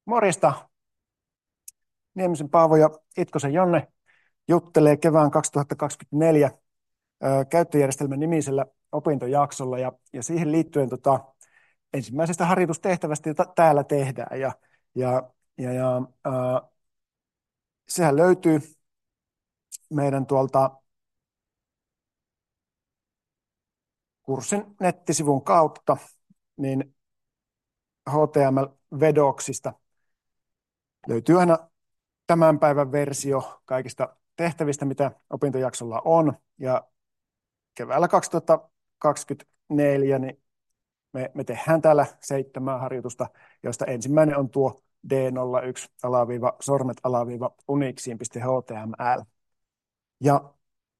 Morjesta. Niemisen Paavo ja Itkosen Janne juttelee kevään 2024 käyttöjärjestelmän nimisellä opintojaksolla ja siihen liittyen ensimmäisestä harjoitustehtävästä, jota täällä tehdään. Sehän löytyy meidän tuolta kurssin nettisivun kautta, niin HTML-vedoksista löytyy aina tämän päivän versio kaikista tehtävistä, mitä opintojaksolla on. Ja keväällä 2024 niin me tehdään täällä 7 harjoitusta, joista ensimmäinen on tuo D01-sormet-unixiin.html. Ja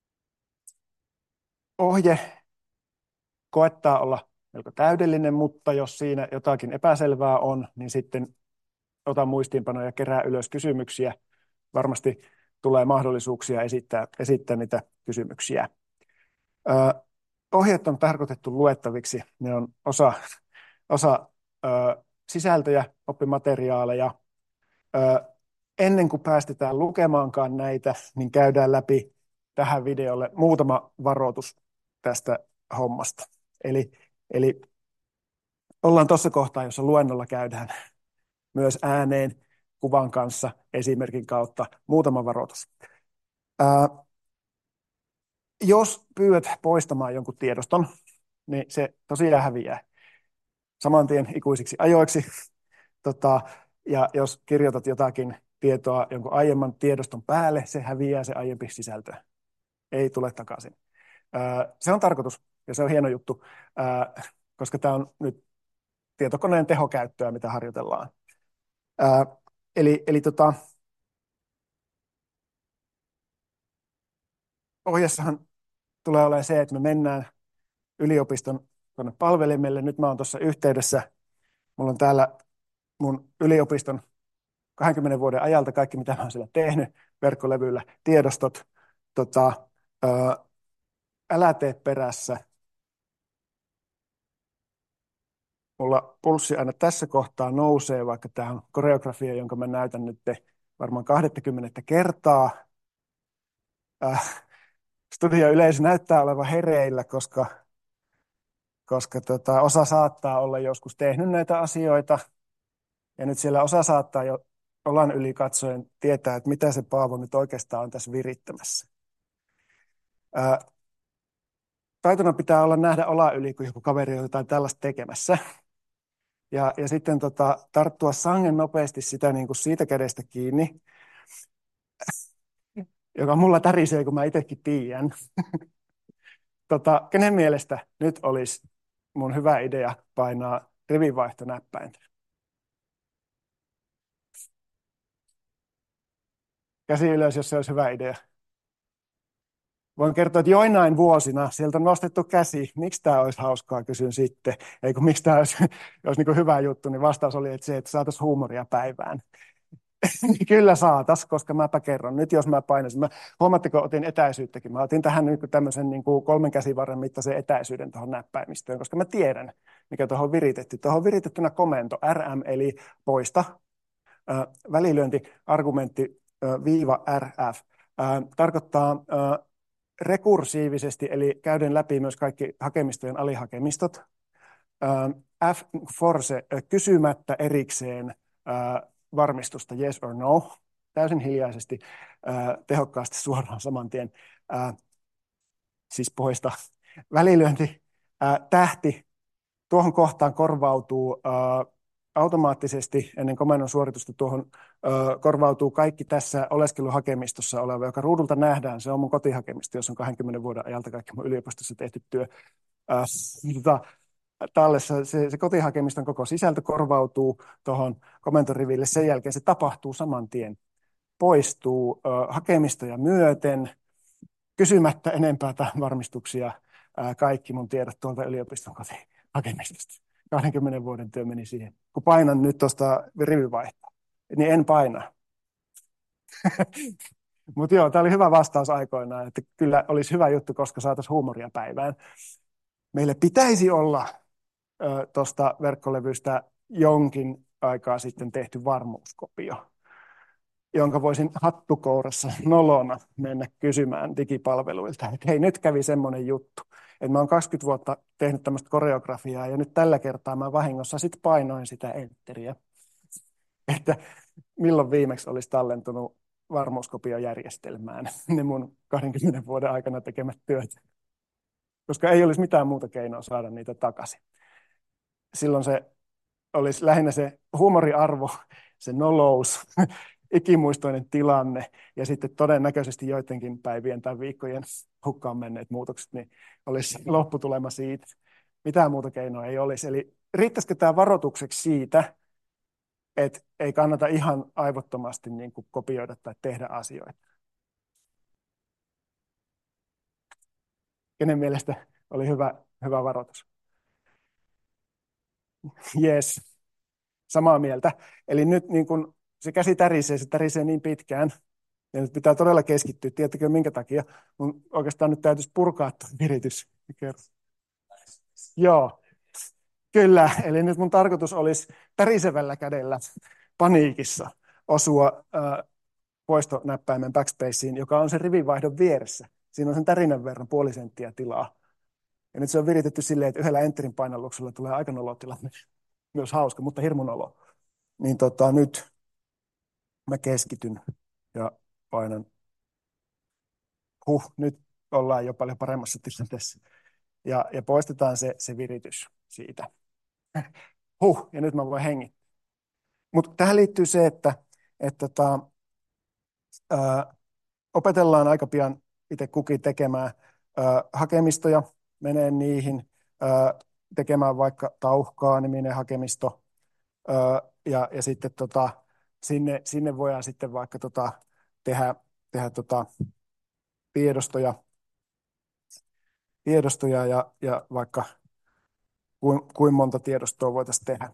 ohje koettaa olla melko täydellinen, mutta jos siinä jotakin epäselvää on, niin sitten ota muistiinpanoja ja kerää ylös kysymyksiä. Varmasti tulee mahdollisuuksia esittää niitä kysymyksiä. Ohjeet on tarkoitettu luettaviksi. Ne on osa sisältöjä, oppimateriaaleja. Ennen kuin päästetään lukemaankaan näitä, niin käydään läpi tähän videolle muutama varoitus tästä hommasta. Eli ollaan tuossa kohtaa, jossa luennolla käydään myös ääneen kuvan kanssa esimerkin kautta muutama varoitus. Jos pyydät poistamaan jonkun tiedoston, niin se tosiaan häviää saman tien ikuisiksi ajoiksi. Ja jos kirjoitat jotakin tietoa jonkun aiemman tiedoston päälle, se häviää se aiempi sisältö. Ei tule takaisin. Se on tarkoitus ja se on hieno juttu, koska tämä on nyt tietokoneen tehokäyttöä, mitä harjoitellaan. Ohjeessahan tulee olemaan se, että me mennään yliopiston tuonne palvelimelle. Nyt mä oon tuossa yhteydessä. Mulla on täällä mun yliopiston 20 vuoden ajalta kaikki, mitä mä oon siellä tehnyt, verkkolevyllä, tiedostot. Älä tee perässä. Mulla pulssi aina tässä kohtaa nousee, vaikka tämä on koreografia, jonka mä näytän nyt varmaan 20 kertaa. Studioyleisö näyttää olevan hereillä, koska osa saattaa olla joskus tehnyt näitä asioita. Ja nyt siellä osa saattaa jo olan yli katsoen tietää, että mitä se Paavo nyt oikeastaan on tässä virittämässä. Taitona pitää olla nähdä olan yli, kun joku kaveri on jotain tällaista tekemässä. Ja sitten tarttua sangen nopeasti sitä niin kuin siitä kädestä kiinni, joka mulla tärisee, kun mä itsekin tiedän. Kenen mielestä nyt olisi mun hyvä idea painaa rivinvaihtonäppäintä? Käsi ylös, jos se olisi hyvä idea. Voin kertoa, että joinain vuosina sieltä on nostettu käsi. Miksi tämä olisi hauskaa, kysyn sitten. Ei kun miksi tämä olisi niin kuin hyvä juttu, niin vastaus oli, että se, että saataisiin huumoria päivään. Kyllä saatas, koska mäpä kerron. Nyt jos mä painasin, huomatteko, otin etäisyyttäkin. Mä otin tähän nyt tämmöisen niin kuin 3 käsivarren mittaisen etäisyyden tuohon näppäimistöön, koska mä tiedän, mikä tuohon on viritetty. Tuohon on viritettynä komento RM, eli poista, välilyönti, argumentti, -RF. Tarkoittaa rekursiivisesti, eli käyden läpi myös kaikki hakemistojen alihakemistot. F force, kysymättä erikseen varmistusta yes or no, täysin hiljaisesti, tehokkaasti suoraan saman tien, siis poista. Välilyönti, tähti, tuohon kohtaan korvautuu automaattisesti ennen komennon suoritusta tuohon korvautuu kaikki tässä oleskeluhakemistossa oleva, joka ruudulta nähdään. Se on mun kotihakemisto, jos on 20 vuoden ajalta kaikki mun yliopistossa tehty työ. Tallessa se kotihakemiston koko sisältö korvautuu tuohon komentoriville. Sen jälkeen se tapahtuu saman tien. Poistuu hakemistoja myöten, kysymättä enempää varmistuksia kaikki mun tiedot tuolta yliopiston kotihakemistosta. 20 vuoden työ meni siihen. Kun painan nyt tuosta rivivaihtoa, niin en paina. Mutta joo, tämä oli hyvä vastaus aikoinaan, että kyllä olisi hyvä juttu, koska saataisiin huumoria päivään. Meille pitäisi olla tuosta verkkolevystä jonkin aikaa sitten tehty varmuuskopio, jonka voisin hattukourassa nolona mennä kysymään digipalveluilta, että hei, nyt kävi semmoinen juttu, että mä oon 20 vuotta tehnyt tämmöistä koreografiaa ja nyt tällä kertaa mä vahingossa sit painoin sitä enteriä, että milloin viimeksi olisi tallentunut varmuuskopiojärjestelmään ne mun 20 vuoden aikana tekemät työt, koska ei olisi mitään muuta keinoa saada niitä takaisin. Silloin se olisi lähinnä se huumoriarvo, se nolous, ikimuistoinen tilanne ja sitten todennäköisesti joidenkin päivien tai viikkojen hukkaan menneet muutokset, niin olisi lopputulema siitä. Mitään muuta keinoa ei olisi. Eli riittäisikö tämä varoitukseksi siitä, että ei kannata ihan aivottomasti niin kuin kopioida tai tehdä asioita? Kenen mielestä oli hyvä varoitus? Yes, samaa mieltä. Eli nyt niin kun se käsi tärisee, se tärisee niin pitkään, ja nyt pitää todella keskittyä. Tiedättekö minkä takia? Mun oikeastaan nyt täytyisi purkaa tuo viritys. Joo, kyllä. Eli nyt mun tarkoitus olisi tärisevällä kädellä paniikissa osua poistonäppäimen backspaceen, joka on sen rivivaihdon vieressä. Siinä on sen tärinän verran puoli senttiä tilaa. Ja nyt se on viritetty silleen, että yhdellä enterin painalluksella tulee aika nolotilanne. Myös hauska, mutta hirmun olo. Niin nyt mä keskityn ja painan. Nyt ollaan jo paljon paremmassa tilanteessa. Ja poistetaan se viritys siitä. Ja nyt mä voin hengittää. Mutta tähän liittyy se, että opetellaan aika pian itse kukin tekemään hakemistoja, menee niihin, tekemään vaikka Tauhkaa-niminen hakemisto, ja sitten sinne voidaan sitten vaikka tehdä tiedostoja ja vaikka kuin monta tiedostoa voitaisiin tehdä.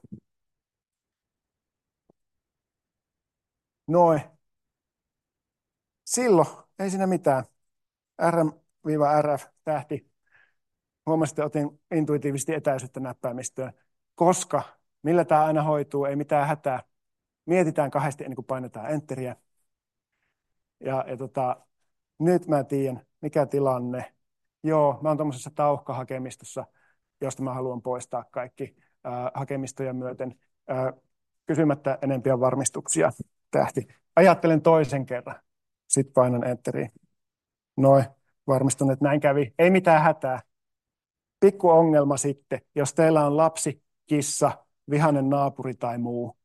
Noin. Silloin ei siinä mitään. RM-RF tähti. Huomasin, että otin intuitiivisesti etäisyyttä näppäimistöön, koska millä tämä aina hoituu, ei mitään hätää. Mietitään kahdesti ennen kuin painetaan enteriä. Ja nyt mä tiedän, mikä tilanne. Joo, mä oon tuommoisessa tauhkahakemistossa, josta mä haluan poistaa kaikki hakemistoja myöten kysymättä enempiä varmistuksia. Tähti. Ajattelen toisen kerran. Sitten painan enteriä. Noin, varmistun, että näin kävi. Ei mitään hätää. Pikku ongelma sitten, jos teillä on lapsi, kissa, vihainen naapuri tai muu.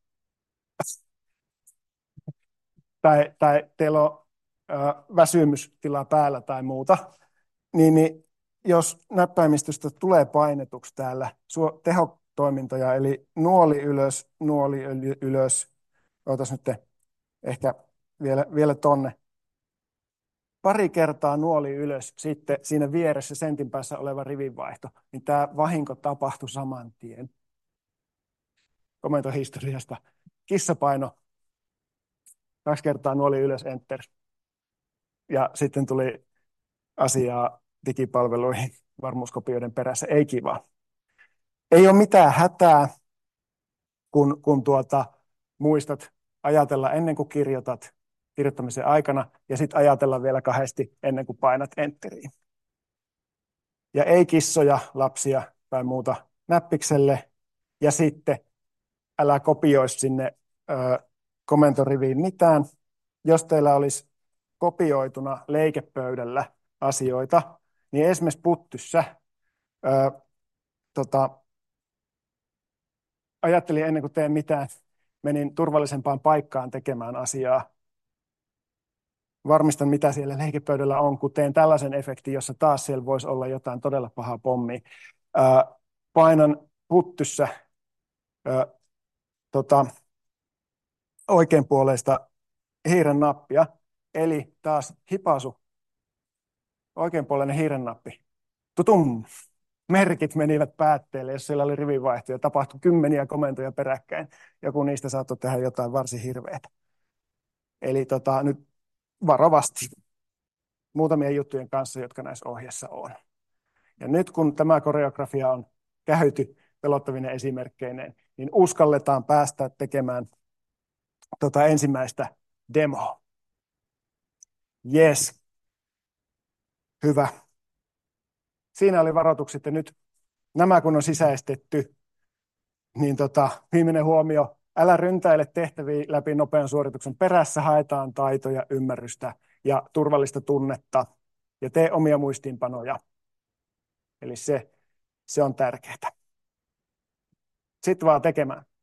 Tai teillä on väsymystila päällä tai muuta, niin jos näppäimistöstä tulee painetuksi täällä tehotoimintoja, eli nuoli ylös, ootas nyt ehkä vielä tonne, pari kertaa nuoli ylös, sitten siinä vieressä sentin päässä oleva rivinvaihto, niin tämä vahinko tapahtui saman tien. Komentohistoriasta. Kissapaino, 2 kertaa nuoli ylös, enter. Ja sitten tuli asiaa digipalveluihin varmuuskopioiden perässä. Ei kiva. Ei ole mitään hätää, kun muistat ajatella ennen kuin kirjoitat kirjoittamisen aikana ja sitten ajatella vielä kahdesti ennen kuin painat enteriin. Ja ei kissoja, lapsia tai muuta näppikselle. Ja sitten älä kopioi sinne komentoriviin mitään. Jos teillä olisi kopioituna leikepöydällä asioita, niin esimerkiksi puttyssä ajattelin ennen kuin teen mitään, menin turvallisempaan paikkaan tekemään asiaa. Varmistan, mitä siellä leikepöydällä on, kun teen tällaisen efektin, jossa taas siellä voisi olla jotain todella pahaa pommia. Painan puttyssä oikeanpuoleista hiiren nappia, eli taas hipasu, oikeanpuoleinen hiiren nappi. Tutum! Merkit menivät päätteelle, jos siellä oli rivivaihto ja tapahtui kymmeniä komentoja peräkkäin. Joku niistä saattoi tehdä jotain varsin hirveätä. Eli nyt varovasti muutamien juttujen kanssa, jotka näissä ohjeissa on. Ja nyt kun tämä koreografia on käyty pelottavinen esimerkkeineen, niin uskalletaan päästä tekemään ensimmäistä demoa. Yes, hyvä. Siinä oli varoitukset ja nyt nämä kun on sisäistetty, niin viimeinen huomio, älä ryntäile tehtäviä läpi nopean suorituksen perässä, haetaan taitoja, ymmärrystä ja turvallista tunnetta ja tee omia muistiinpanoja. Eli se on tärkeää. Sitten vaan tekemään.